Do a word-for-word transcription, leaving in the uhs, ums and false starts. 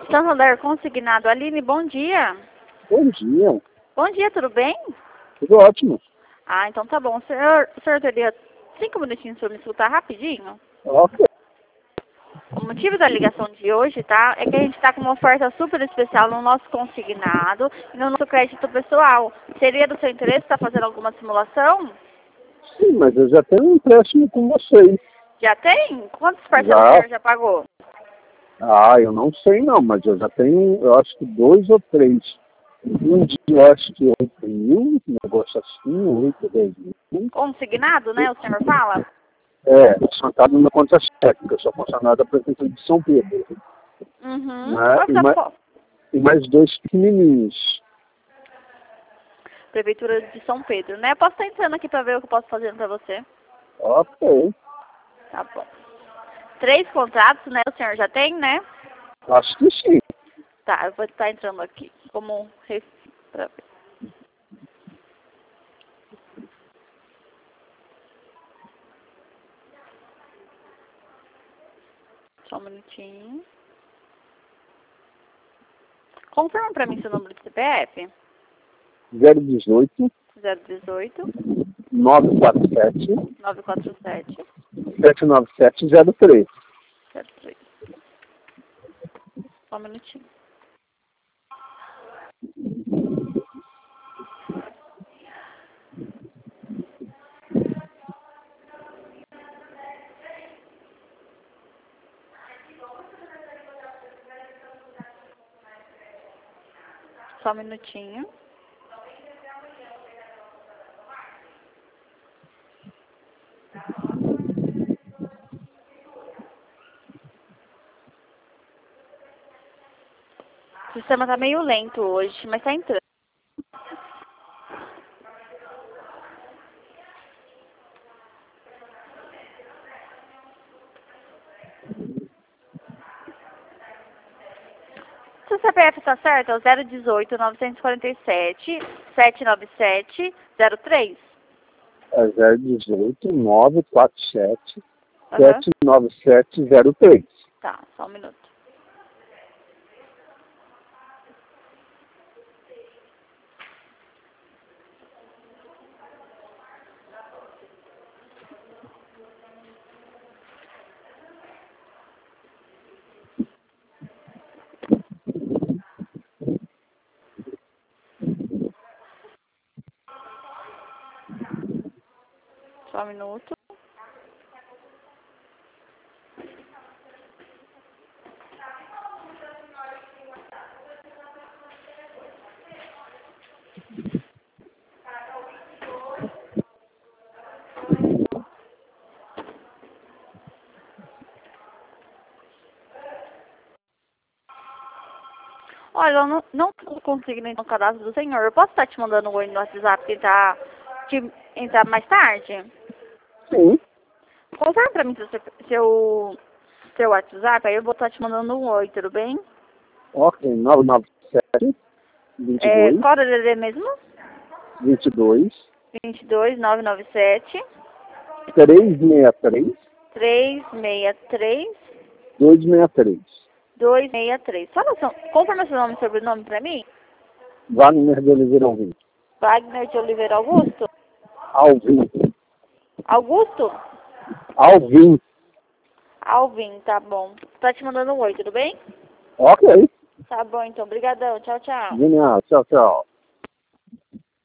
Santander Consignado. Aline, bom dia. Bom dia. Bom dia, tudo bem? Tudo ótimo. Ah, então tá bom. O senhor, o senhor teria cinco minutinhos para me escutar rapidinho? Ok. O motivo da ligação de hoje, tá, é que a gente está com uma oferta super especial no nosso consignado e no nosso crédito pessoal. Seria do seu interesse estar fazendo alguma simulação? Sim, mas eu já tenho um empréstimo com vocês. Já tem? Quantas parcelas Já. o senhor já pagou? Ah, eu não sei não, mas eu já tenho, eu acho que dois ou três. Um dia eu acho que oito mil, um negócio assim, oito, dez mil. Consignado, né, o senhor fala? É, descontado na conta cheque, porque eu sou funcionário da Prefeitura de São Pedro. Uhum. Né? Qual E, que é a mais, fo- e mais dois pequenininhos. Prefeitura de São Pedro, né? Eu posso estar entrando aqui para ver o que eu posso fazer para você. Ok. Tá bom. Três contratos, né? O senhor já tem, né? Acho que sim. Tá, eu vou estar entrando aqui como recibo pra ver. Só um minutinho. Confirma pra mim seu número de C P F. zero dezoito, zero dezoito, nove quatro sete, nove quatro sete, sete nove sete zero três. zero três. Só um minutinho. Só um minutinho. O sistema tá meio lento hoje, mas tá entrando. Seu C P F tá certo? É o zero dezoito, novecentos e quarenta e sete, setecentos e noventa e sete, zero três. É zero dezoito, nove quatro sete, Aham. sete nove sete zero três. Tá, só um minuto. Só um minuto. Olha, eu não, não tô conseguindo entrar no cadastro do senhor. Eu posso estar te mandando um oi no WhatsApp tentar te entrar mais tarde? Sim. Confirma pra mim seu, seu, seu WhatsApp, aí eu vou estar te mandando um oi, tudo bem? Ok, nove nove sete, vinte e É, dois, qual é o D D mesmo? vinte e dois, vinte e dois, nove nove sete, três seis três, três seis três, dois seis três. dois seis três. Fala seu, confirma seu nome e sobrenome pra mim. Wagner de Oliveira Alvim. Wagner de Oliveira Augusto? Alvim. Augusto? Alvim. Alvin, tá bom. Tá te mandando um oi, tudo bem? Ok. Tá bom, então. Obrigadão. Tchau, tchau. Genial. Tchau, tchau.